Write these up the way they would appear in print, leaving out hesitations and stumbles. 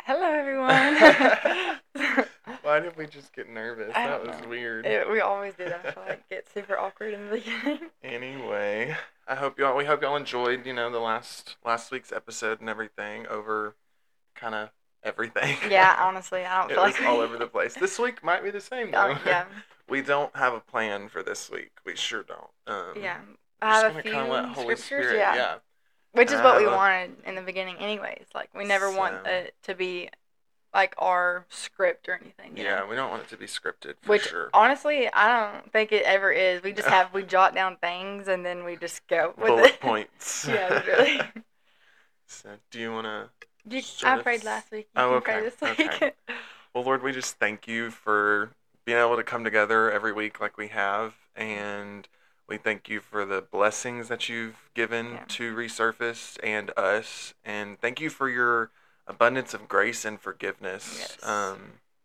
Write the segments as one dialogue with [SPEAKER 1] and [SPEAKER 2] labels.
[SPEAKER 1] Hello, everyone.
[SPEAKER 2] Why did we just get nervous?
[SPEAKER 1] I
[SPEAKER 2] That
[SPEAKER 1] don't
[SPEAKER 2] was
[SPEAKER 1] know.
[SPEAKER 2] weird.
[SPEAKER 1] We always do that. I feel like get super awkward in the beginning.
[SPEAKER 2] Anyway, we hope y'all enjoyed, the last week's episode and everything over kind of everything.
[SPEAKER 1] Yeah, honestly, I don't
[SPEAKER 2] It
[SPEAKER 1] feel
[SPEAKER 2] was
[SPEAKER 1] like
[SPEAKER 2] all over the place. This week might be the same though.
[SPEAKER 1] yeah,
[SPEAKER 2] We don't have a plan for this week. We sure don't.
[SPEAKER 1] yeah.
[SPEAKER 2] We're
[SPEAKER 1] I
[SPEAKER 2] just
[SPEAKER 1] have a
[SPEAKER 2] gonna kind of let
[SPEAKER 1] few
[SPEAKER 2] Holy
[SPEAKER 1] scriptures,
[SPEAKER 2] Spirit,
[SPEAKER 1] yeah,
[SPEAKER 2] yeah.
[SPEAKER 1] which
[SPEAKER 2] And
[SPEAKER 1] is
[SPEAKER 2] I
[SPEAKER 1] what we
[SPEAKER 2] have a
[SPEAKER 1] wanted in the beginning, anyways. Like we never want
[SPEAKER 2] so
[SPEAKER 1] it to be like our script or anything, you know.
[SPEAKER 2] yeah, we don't want it to be scripted for
[SPEAKER 1] Which
[SPEAKER 2] sure.
[SPEAKER 1] honestly, I don't think it ever is. We just
[SPEAKER 2] No.
[SPEAKER 1] we jot down things and then we just go with
[SPEAKER 2] Bullet
[SPEAKER 1] it.
[SPEAKER 2] points.
[SPEAKER 1] Yeah, literally.
[SPEAKER 2] So, do you want to
[SPEAKER 1] I prayed last week. You can pray this week.
[SPEAKER 2] Okay. Well, Lord, we just thank you for being able to come together every week like we have, and we thank you for the blessings that you've given to Resurface and us, and thank you for your abundance of grace and forgiveness.
[SPEAKER 1] Yes.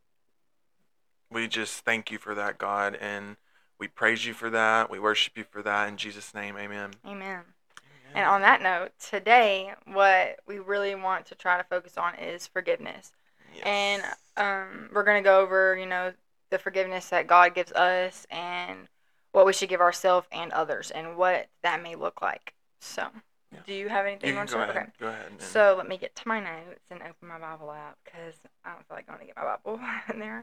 [SPEAKER 2] We just thank you for that, God, and we praise you for that. We worship you for that. In Jesus' name, amen.
[SPEAKER 1] Amen. And on that note, today, what we really want to try to focus on is forgiveness.
[SPEAKER 2] Yes.
[SPEAKER 1] And we're going to go over, the forgiveness that God gives us and what we should give ourselves and others and what that may look like. So, do you have anything you want to say?
[SPEAKER 2] Okay. Go ahead.
[SPEAKER 1] So, let me get to my notes and open my Bible out because I don't feel like going to get my Bible in there.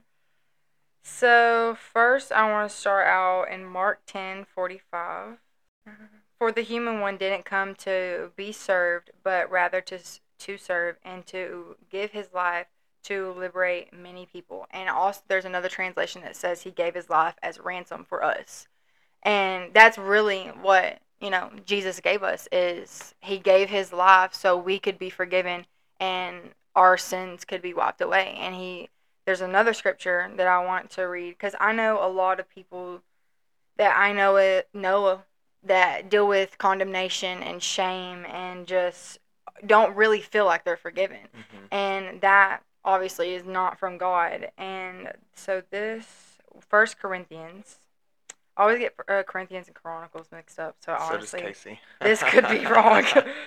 [SPEAKER 1] So, first, I want to start out in Mark 10:45. For the human one didn't come to be served, but rather to serve and to give his life to liberate many people. And also, there's another translation that says he gave his life as ransom for us. And that's really what, Jesus gave us is he gave his life so we could be forgiven and our sins could be wiped away. And there's another scripture that I want to read because I know a lot of people that I know that deal with condemnation and shame and just don't really feel like they're forgiven.
[SPEAKER 2] Mm-hmm.
[SPEAKER 1] And that obviously is not from God. And so this 1 Corinthians, I always get Corinthians and Chronicles mixed up. So honestly,
[SPEAKER 2] does Casey.
[SPEAKER 1] This could be wrong.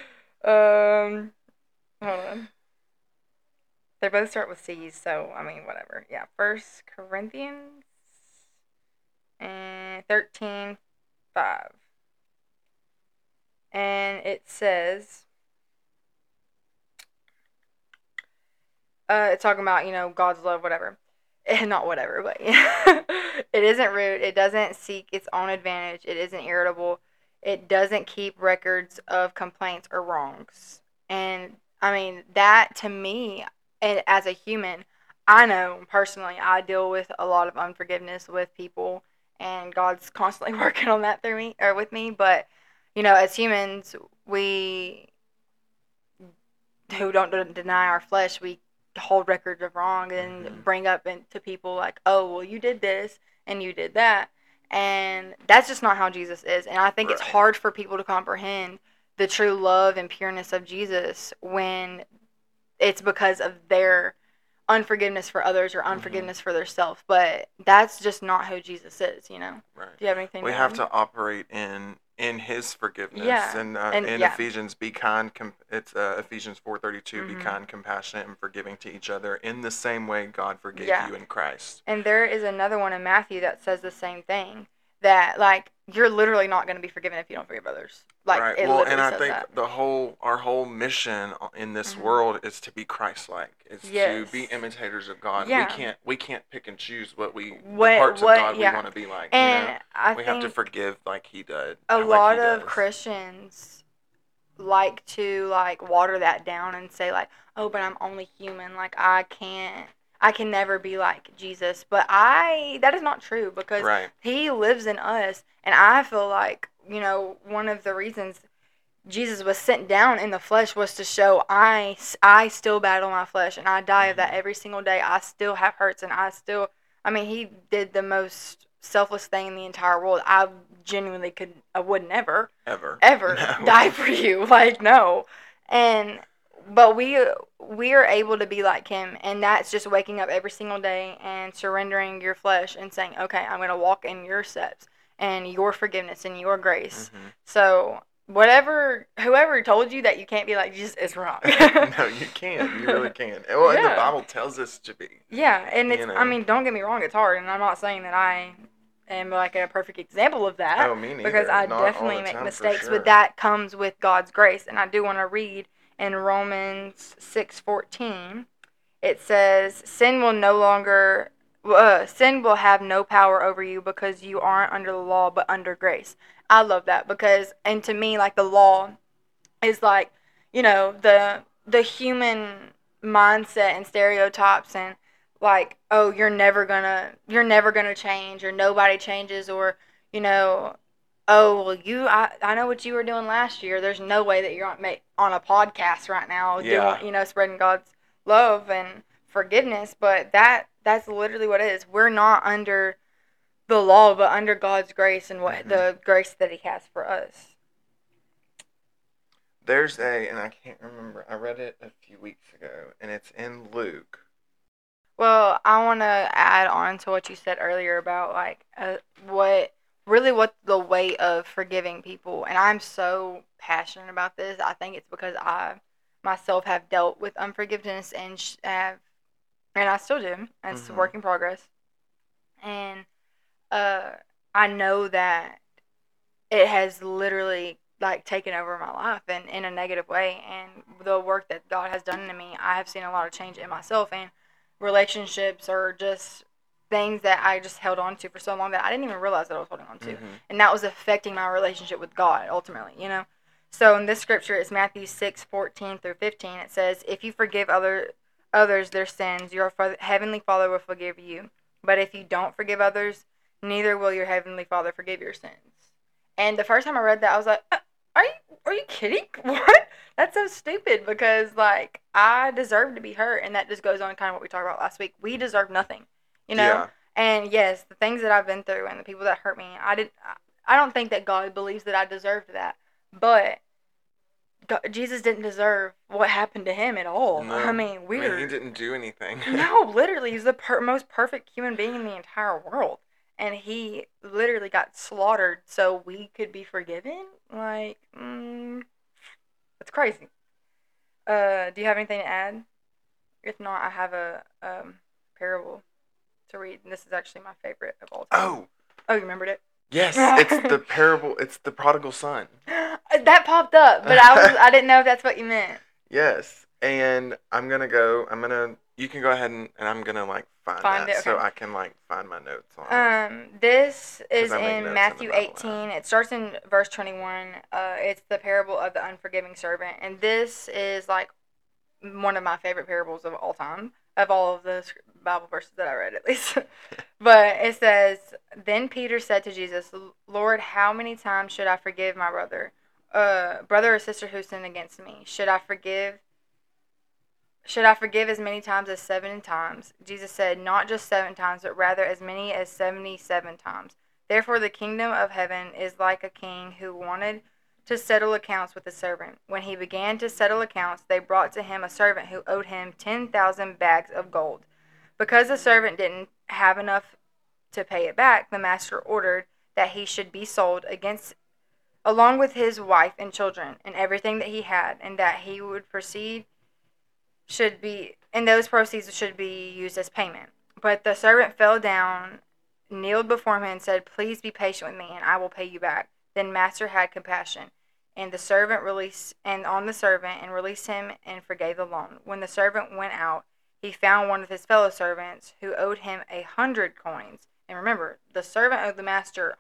[SPEAKER 1] Hold on. They both start with C's, so I mean whatever. Yeah, 1 Corinthians and 13:5. And it says, it's talking about, God's love, whatever. Not whatever, but it isn't rude. It doesn't seek its own advantage. It isn't irritable. It doesn't keep records of complaints or wrongs. And, I mean, that to me, and as a human, I know personally I deal with a lot of unforgiveness with people, and God's constantly working on that through me, or with me, but as humans, we who don't deny our flesh, we hold records of wrong and bring up to people like, oh, well, you did this and you did that. And that's just not how Jesus is. And I think it's hard for people to comprehend the true love and pureness of Jesus when it's because of their unforgiveness for others or unforgiveness for their self. But that's just not who Jesus is, Right. Do you have anything
[SPEAKER 2] We
[SPEAKER 1] to
[SPEAKER 2] have
[SPEAKER 1] add?
[SPEAKER 2] to operate in his forgiveness.
[SPEAKER 1] Yeah.
[SPEAKER 2] And in Ephesians, be kind. It's Ephesians 4:32. Be kind, compassionate, and forgiving to each other in the same way God forgave you in Christ.
[SPEAKER 1] And there is another one in Matthew that says the same thing. That you're literally not going to be forgiven if you don't forgive others.
[SPEAKER 2] Right. Well, and I think our whole mission in this world is to be Christ-like. Is to be imitators of God.
[SPEAKER 1] Yeah.
[SPEAKER 2] We can't pick and choose the parts of God we want to be like.
[SPEAKER 1] And
[SPEAKER 2] we have to forgive like He did.
[SPEAKER 1] A lot of Christians like to water that down and say oh, but I'm only human. I can never be like Jesus. But that is not true because He lives in us. And I feel like, one of the reasons Jesus was sent down in the flesh was to show I still battle my flesh and I die of that every single day. I still have hurts and He did the most selfless thing in the entire world. I genuinely I would never
[SPEAKER 2] ever
[SPEAKER 1] die for you. No. But we are able to be like Him, and that's just waking up every single day and surrendering your flesh and saying, okay, I'm going to walk in your steps and your forgiveness and your grace. So whoever told you that you can't be like Jesus is wrong.
[SPEAKER 2] No, you can't. You really can't. Well, and the Bible tells us to be.
[SPEAKER 1] Yeah, and it's, I mean, don't get me wrong, it's hard, and I'm not saying that I am like a perfect example of that.
[SPEAKER 2] Oh, me neither.
[SPEAKER 1] Because I
[SPEAKER 2] not
[SPEAKER 1] definitely make mistakes, but that comes with God's grace. And I do want to read in Romans 6:14. It says, sin will have no power over you because you aren't under the law but under grace. I love that because, and to me, like, the law is like, the human mindset and stereotypes, and like, oh, you're never gonna change, or nobody changes, or oh, well, I know what you were doing last year. There's no way that you're on a podcast right now doing, spreading God's love and forgiveness. But that's literally what it is. We're not under the law, but under God's grace and what the grace that He has for us.
[SPEAKER 2] There's and I can't remember, I read it a few weeks ago, and it's in Luke.
[SPEAKER 1] Well, I want to add on to what you said earlier about, like, what the way of forgiving people. And I'm so passionate about this. I think it's because I myself have dealt with unforgiveness, and I still do. It's a work in progress. And I know that it has literally, like, taken over my life and in a negative way. And the work that God has done to me, I have seen a lot of change in myself, and relationships are just things that I just held on to for so long that I didn't even realize that I was holding on to. And that was affecting my relationship with God, ultimately, So in this scripture, it's Matthew 6:14 through 15. It says, if you forgive others their sins, your heavenly Father will forgive you. But if you don't forgive others, neither will your heavenly Father forgive your sins. And the first time I read that, I was like, are you kidding? What? That's so stupid, because, like, I deserve to be hurt, and that just goes on kind of what we talked about last week. We deserve nothing,
[SPEAKER 2] Yeah.
[SPEAKER 1] And yes, the things that I've been through and the people that hurt me, I don't think that God believes that I deserved that, but Jesus didn't deserve what happened to Him at all.
[SPEAKER 2] No.
[SPEAKER 1] I mean,
[SPEAKER 2] he didn't do anything.
[SPEAKER 1] No, literally, he's the most perfect human being in the entire world. And He literally got slaughtered so we could be forgiven? Like, it's crazy. Do you have anything to add? If not, I have a parable to read. And this is actually my favorite of all time. Oh, you remembered it?
[SPEAKER 2] Yes, it's the parable. It's the prodigal son.
[SPEAKER 1] That popped up, but I didn't know if that's what you meant.
[SPEAKER 2] Yes, and you can go ahead and I'm gonna, like, find that, okay, so I can, like, find my notes on it.
[SPEAKER 1] This is in Matthew 18. It starts in verse 21. It's the parable of the unforgiving servant, and this is, like, one of my favorite parables of all time, of all of the Bible verses that I read, at least. But it says, then Peter said to Jesus, Lord, how many times should I forgive my brother or sister who sinned against me? Should I forgive as many times as 7 times? Jesus said, not just 7 times, but rather as many as 77 times. Therefore the kingdom of heaven is like a king who wanted to settle accounts with a servant. When he began to settle accounts, they brought to him a servant who owed him 10,000 bags of gold. Because the servant didn't have enough to pay it back, the master ordered that he should be sold along with his wife and children and everything that he had, and that those proceeds should be used as payment. But the servant fell down, kneeled before him, and said, please be patient with me, and I will pay you back. Then master had compassion on the servant and released him and forgave the loan. When the servant went out, he found one of his fellow servants who owed him 100 coins. And remember, the servant owed the master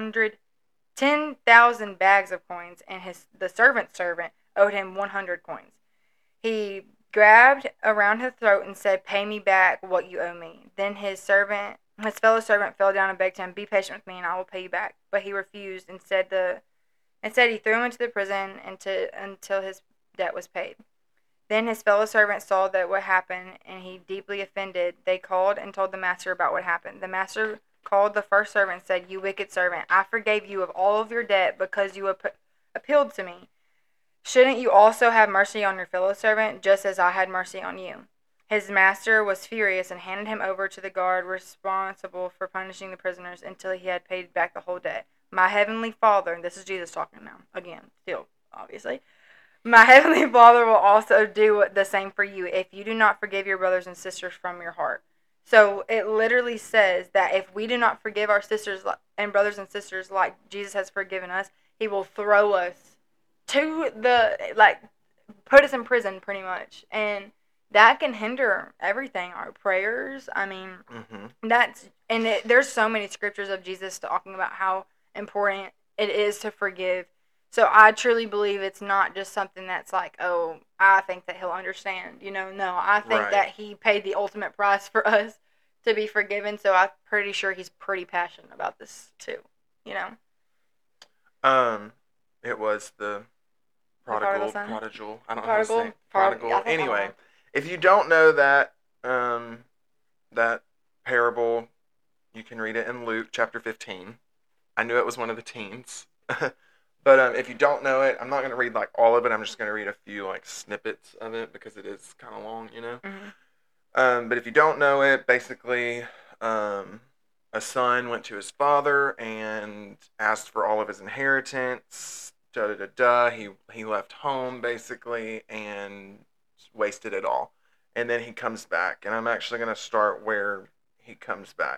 [SPEAKER 1] 10,000 bags of coins, and the servant's servant owed him 100 coins. He grabbed around his throat and said, pay me back what you owe me. Then his fellow servant fell down and begged him, be patient with me and I will pay you back. But he refused. Instead, he threw him into the prison until his debt was paid. Then his fellow servants saw that what happened, and he deeply offended. They called and told the master about what happened. The master called the first servant and said, you wicked servant, I forgave you of all of your debt because you appealed to me. Shouldn't you also have mercy on your fellow servant, just as I had mercy on you? His master was furious and handed him over to the guard responsible for punishing the prisoners until he had paid back the whole debt. my heavenly Father, and this is Jesus talking now, again, still, obviously, my heavenly Father will also do the same for you if you do not forgive your brothers and sisters from your heart. So it literally says that if we do not forgive our sisters and brothers and sisters like Jesus has forgiven us, he will throw us to put us in prison pretty much. And that can hinder everything, our prayers. I mean, there's so many scriptures of Jesus talking about how important it is to forgive. So I truly believe it's not just something that's like, oh, I think that he'll understand. No, I think that he paid the ultimate price for us to be forgiven. So I'm pretty sure he's pretty passionate about this too.
[SPEAKER 2] It was the prodigal. I don't know how to say
[SPEAKER 1] prodigal.
[SPEAKER 2] Anyway, if you don't know that that parable, you can read it in Luke chapter 15. I knew it was one of the teens. But if you don't know it, I'm not going to read like all of it. I'm just going to read a few like snippets of it because it is kind of long, But if you don't know it, basically, a son went to his father and asked for all of his inheritance. He left home basically and wasted it all. And then he comes back, and I'm actually going to start where he comes back.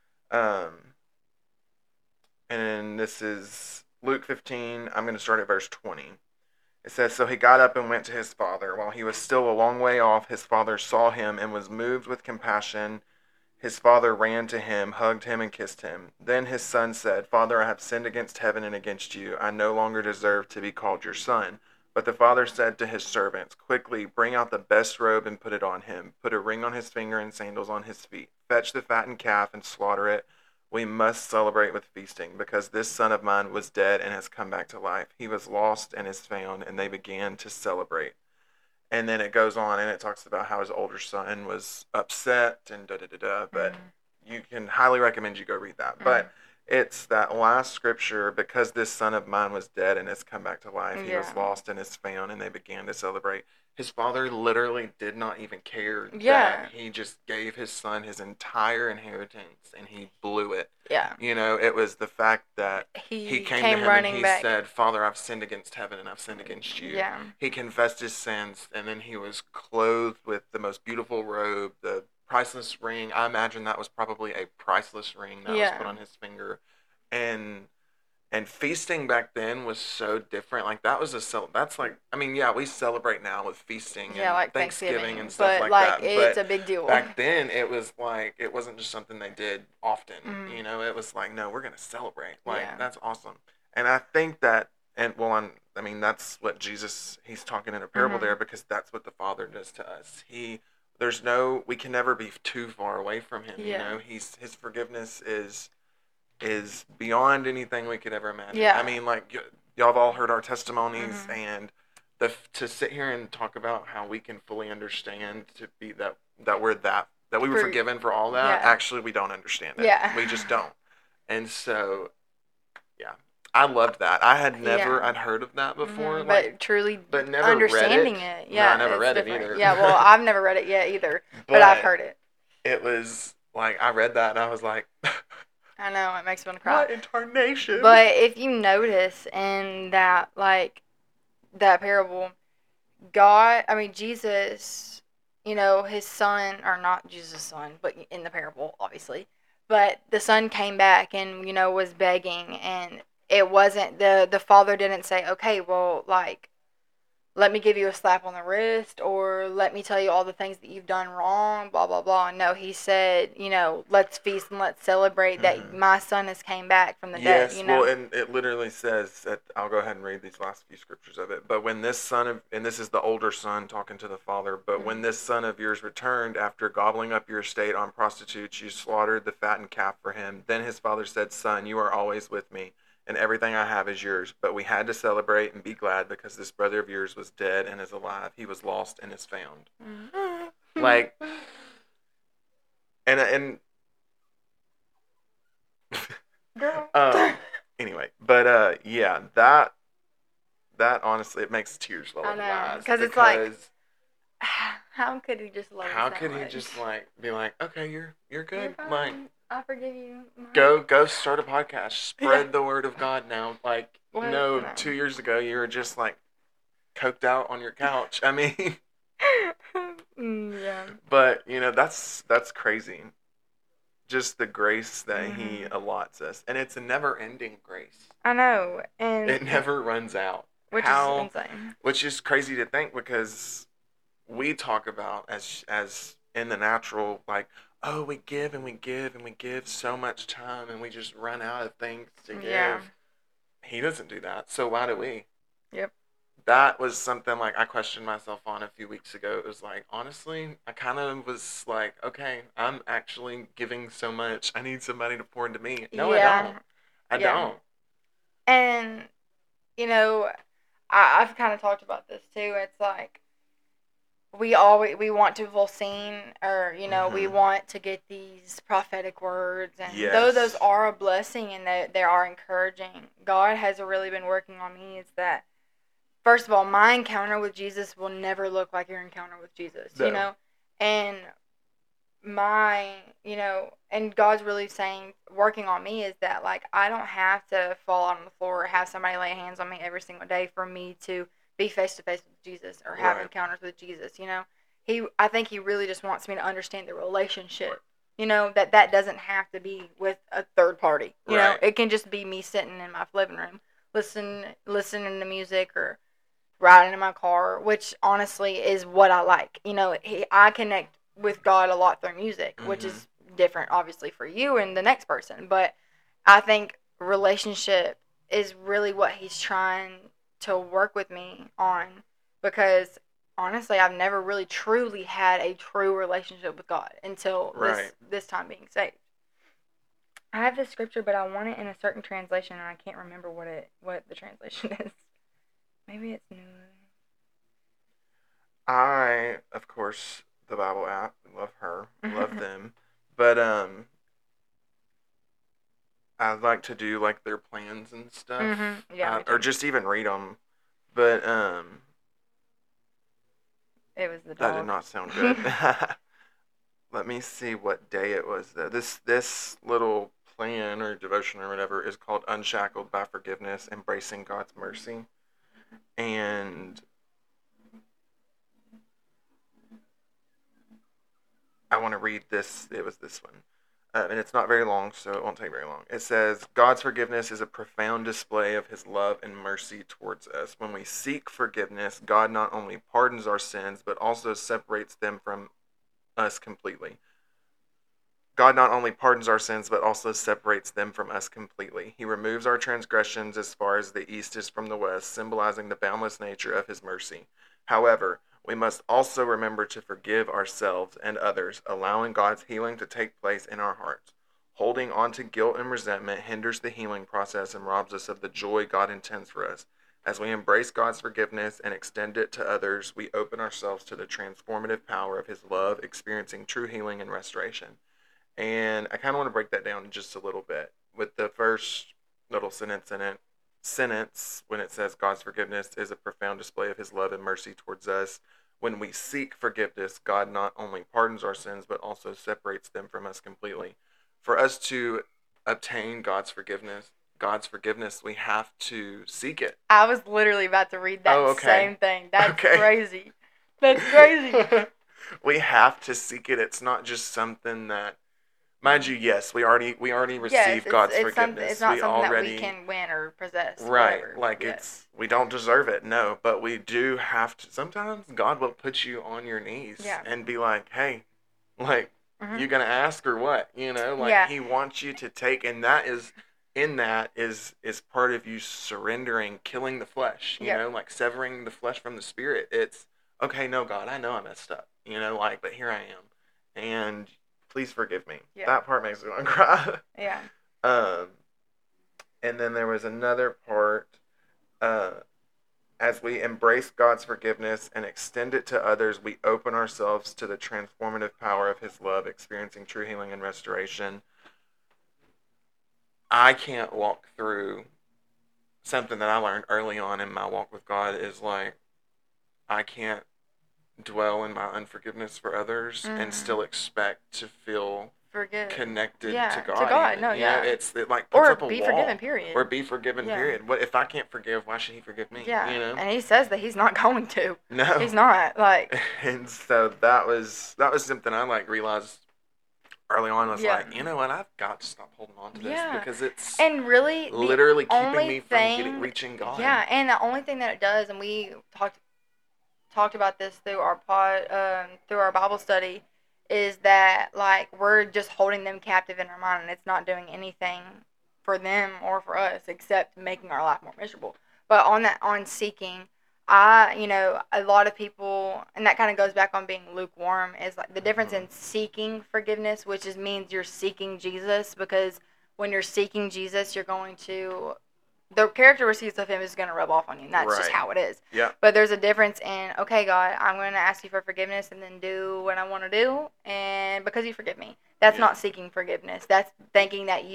[SPEAKER 2] And this is Luke 15, I'm going to start at verse 20. It says, So he got up and went to his father. While he was still a long way off, his father saw him and was moved with compassion. His father ran to him, hugged him, and kissed him. Then his son said, Father, I have sinned against heaven and against you. I no longer deserve to be called your son. But the father said to his servants, Quickly, bring out the best robe and put it on him. Put a ring on his finger and sandals on his feet. Fetch the fattened calf and slaughter it. We must celebrate with feasting, because this son of mine was dead and has come back to life. He was lost and is found, and they began to celebrate. And then it goes on, and it talks about how his older son was upset and but you can highly recommend you go read that. But it's that last scripture, because this son of mine was dead and has come back to life. He was lost and is found, and they began to celebrate. His father literally did not even care that he just gave his son his entire inheritance, and he blew it.
[SPEAKER 1] Yeah.
[SPEAKER 2] It was the fact that he came to him and he said, Father, I've sinned against heaven and I've sinned against you.
[SPEAKER 1] Yeah.
[SPEAKER 2] He confessed his sins, and then he was clothed with the most beautiful robe, the priceless ring. I imagine that was probably a priceless ring that was put on his finger. And feasting back then was so different. Like, that was that's like, I mean, we celebrate now with feasting and
[SPEAKER 1] like
[SPEAKER 2] Thanksgiving and stuff like that.
[SPEAKER 1] It's a big deal.
[SPEAKER 2] Back then, it was like, it wasn't just something they did often. It was like, no, we're going to celebrate. Like, that's awesome. And I think that, that's what Jesus, he's talking in a parable there, because that's what the Father does to us. We can never be too far away from him. His forgiveness is beyond anything we could ever imagine. I mean, like, y'all have all heard our testimonies, and to sit here and talk about how we can fully understand to be that we were forgiven for all that. Actually, we don't understand it. We just don't. And so, I loved that. I had never I'd heard of that before, but never
[SPEAKER 1] understanding
[SPEAKER 2] read
[SPEAKER 1] it.
[SPEAKER 2] No, I never read it either.
[SPEAKER 1] Well, I've never read it yet either, but I've heard it.
[SPEAKER 2] It was like, I read that and I was like,
[SPEAKER 1] I know, it makes me want to cry.
[SPEAKER 2] What incarnation?
[SPEAKER 1] But if you notice in that, that parable, Jesus, his son, or not Jesus' son, but in the parable, obviously, but the son came back and, was begging, and it wasn't, the father didn't say, okay, well, let me give you a slap on the wrist, or let me tell you all the things that you've done wrong, blah, blah, blah. No, he said, let's feast and let's celebrate that my son has came back from the dead.
[SPEAKER 2] Well, and it literally says that, I'll go ahead and read these last few scriptures of it. But when this and this is the older son talking to the father, but when this son of yours returned after gobbling up your estate on prostitutes, you slaughtered the fattened calf for him. Then his father said, Son, you are always with me, and everything I have is yours. But we had to celebrate and be glad, because this brother of yours was dead and is alive. He was lost and is found. Like, and anyway, but that honestly, it makes tears well in my eyes.
[SPEAKER 1] Because it's like, how could he just love us?
[SPEAKER 2] How could he just be like, okay, you're good,
[SPEAKER 1] I forgive you.
[SPEAKER 2] Go start a podcast. Spread the word of God now. Like, no, 2 years ago you were just like coked out on your couch. I mean,
[SPEAKER 1] yeah.
[SPEAKER 2] But that's crazy. Just the grace that He allots us, and it's a never-ending grace.
[SPEAKER 1] I know, and
[SPEAKER 2] it never runs out.
[SPEAKER 1] Which is insane.
[SPEAKER 2] Which is crazy to think, because we talk about as in the natural, like, oh, we give and we give and we give so much time, and we just run out of things to give. Yeah. He doesn't do that. So why do we?
[SPEAKER 1] Yep.
[SPEAKER 2] That was something like I questioned myself on a few weeks ago. It was like, honestly, I kind of was like, okay, I'm actually giving so much. I need somebody to pour into me. No, yeah. I don't.
[SPEAKER 1] And, I've kind of talked about this too. It's like, we want to feel seen, or we want to get these prophetic words, and though those are a blessing and they are encouraging, God has really been working on me is that, first of all, my encounter with Jesus will never look like your encounter with Jesus, and and God's really working on me is that, like, I don't have to fall out on the floor or have somebody lay hands on me every single day for me to be face to face with Jesus or have encounters with Jesus. I think He really just wants me to understand the relationship. That doesn't have to be with a third party. It can just be me sitting in my living room, listening to music or riding in my car, which honestly is what I like. I connect with God a lot through music, which is different, obviously, for you and the next person. But I think relationship is really what He's trying to work with me on, because honestly, I've never really truly had a true relationship with God until this time being saved. I have this scripture, but I want it in a certain translation, and I can't remember what the translation is. Maybe it's New.
[SPEAKER 2] I, of course, the Bible app, love her, love them, but I like to do like their plans and stuff, or just even read them. But
[SPEAKER 1] it was the dog.
[SPEAKER 2] That did not sound good. Let me see what day it was though. This little plan or devotion or whatever is called Unshackled by Forgiveness, Embracing God's Mercy. And I want to read this. It was this one. And it's not very long, so it won't take very long. It says, God's forgiveness is a profound display of His love and mercy towards us. When we seek forgiveness, God not only pardons our sins, but also separates them from us completely. God not only pardons our sins, but also separates them from us completely. He removes our transgressions as far as the east is from the west, symbolizing the boundless nature of His mercy. However, we must also remember to forgive ourselves and others, allowing God's healing to take place in our hearts. Holding on to guilt and resentment hinders the healing process and robs us of the joy God intends for us. As we embrace God's forgiveness and extend it to others, we open ourselves to the transformative power of His love, experiencing true healing and restoration. And I kind of want to break that down just a little bit. With the first little sentence when it says God's forgiveness is a profound display of His love and mercy towards us. When we seek forgiveness, God not only pardons our sins, but also separates them from us completely. For us to obtain God's forgiveness, we have to seek it.
[SPEAKER 1] I was literally about to read that same thing. That's crazy. That's crazy.
[SPEAKER 2] We have to seek it. It's not just something that, mind you, yes, we already received God's forgiveness.
[SPEAKER 1] It's not something that we can win or possess.
[SPEAKER 2] Right. Whatever. Like we don't deserve it, no. But we do have to. Sometimes God will put you on your knees and be like, hey, like, you going to ask or what? He wants you to take, and that is part of you surrendering, killing the flesh, like severing the flesh from the spirit. It's, okay, no, God, I know I messed up, but here I am. And please forgive me. Yeah. That part makes me want to cry.
[SPEAKER 1] Yeah.
[SPEAKER 2] And then there was another part, as we embrace God's forgiveness and extend it to others, we open ourselves to the transformative power of His love, experiencing true healing and restoration. I can't walk through something that I learned early on in my walk with God is like, I can't dwell in my unforgiveness for others and still expect to feel connected
[SPEAKER 1] Yeah,
[SPEAKER 2] to
[SPEAKER 1] to
[SPEAKER 2] God.
[SPEAKER 1] God,
[SPEAKER 2] Even.
[SPEAKER 1] no,
[SPEAKER 2] You
[SPEAKER 1] yeah.
[SPEAKER 2] know, it like puts
[SPEAKER 1] Or
[SPEAKER 2] up a
[SPEAKER 1] be
[SPEAKER 2] wall.
[SPEAKER 1] forgiven, period.
[SPEAKER 2] Or be forgiven,
[SPEAKER 1] Yeah.
[SPEAKER 2] period. What if I can't forgive? Why should He forgive me?
[SPEAKER 1] Yeah.
[SPEAKER 2] You know.
[SPEAKER 1] And He says that He's not going to.
[SPEAKER 2] No.
[SPEAKER 1] He's not. Like.
[SPEAKER 2] And so that was something I like realized early on. Was like, you know what? I've got to stop holding on to this because it's
[SPEAKER 1] and really
[SPEAKER 2] literally keeping
[SPEAKER 1] only
[SPEAKER 2] me from reaching God.
[SPEAKER 1] Yeah, and the only thing that it does, and we talked about this through our through our Bible study, is that like we're just holding them captive in our mind, and it's not doing anything for them or for us except making our life more miserable. But on seeking, a lot of people, and that kind of goes back on being lukewarm, is like the difference in seeking forgiveness, which means you're seeking Jesus, because when you're seeking Jesus, you're going to, the characteristics of Him is going to rub off on you, and that's just how it is.
[SPEAKER 2] Yeah.
[SPEAKER 1] But there's a difference in, okay, God, I'm going to ask you for forgiveness and then do what I want to do, and because you forgive me. That's not seeking forgiveness. That's thinking that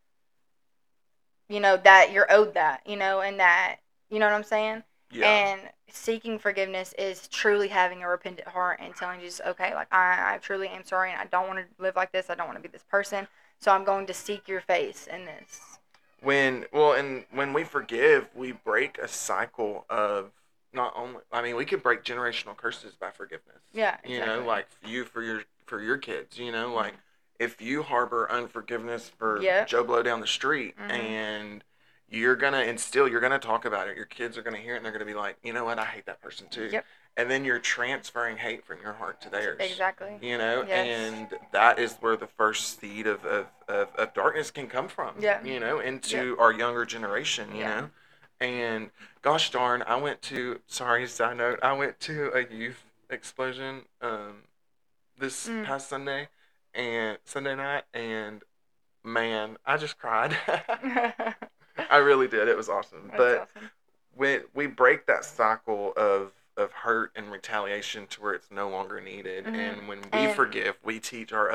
[SPEAKER 1] that you're owed that, and that, you know what I'm saying? Yeah. And seeking forgiveness is truly having a repentant heart and telling Jesus, okay, like I truly am sorry, and I don't want to live like this. I don't want to be this person. So I'm going to seek your face in this.
[SPEAKER 2] When we forgive, we break a cycle of not only, we could break generational curses by forgiveness.
[SPEAKER 1] Yeah, exactly.
[SPEAKER 2] You know, like you for your kids, like if you harbor unforgiveness for Joe Blow down the street, and you're gonna talk about it, your kids are gonna hear it, and they're gonna be like, you know what, I hate that person too. Yep. And then you're transferring hate from your heart to theirs.
[SPEAKER 1] Exactly.
[SPEAKER 2] Yes. And that is where the first seed of darkness can come from. Yeah. Into our younger generation, you know. And gosh darn, side note, I went to a youth explosion this past Sunday night, and man, I just cried. I really did. It was awesome. That's awesome. When we break that cycle of hurt and retaliation to where it's no longer needed, and when we forgive, we teach our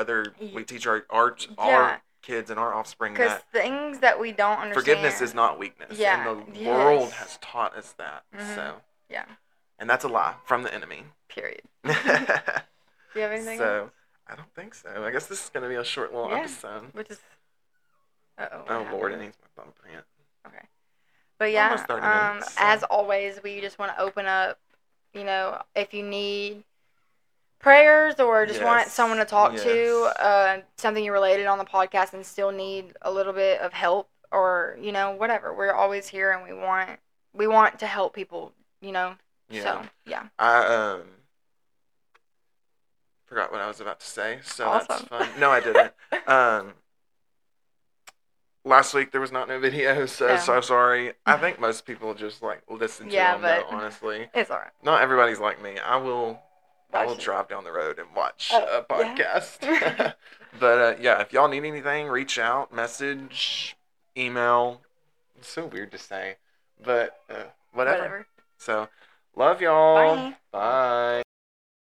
[SPEAKER 2] kids and our offspring that
[SPEAKER 1] things that we don't understand.
[SPEAKER 2] Forgiveness is not weakness. Yeah. And the world has taught us that. So yeah. And that's a lie from the enemy.
[SPEAKER 1] Period. Do you have anything else?
[SPEAKER 2] I don't think so. I guess this is going to be a short little episode.
[SPEAKER 1] Which is...
[SPEAKER 2] Oh, Lord, it needs my thumbprint.
[SPEAKER 1] Okay. But yeah, almost 30 minutes, so. As always, we just want to open up, if you need prayers or just want someone to talk to, something you related on the podcast and still need a little bit of help or, whatever. We're always here, and we want to help people, Yeah. So, yeah.
[SPEAKER 2] I forgot what I was about to say, so awesome. That's fun. No, I didn't. Last week there was not no video, so sorry. I think most people just listen to them, though, honestly.
[SPEAKER 1] It's alright.
[SPEAKER 2] Not everybody's like me. I will drive down the road and watch a podcast. Yeah. But if y'all need anything, reach out, message, email. It's so weird to say, but whatever. So, love y'all.
[SPEAKER 1] Bye.
[SPEAKER 2] Bye.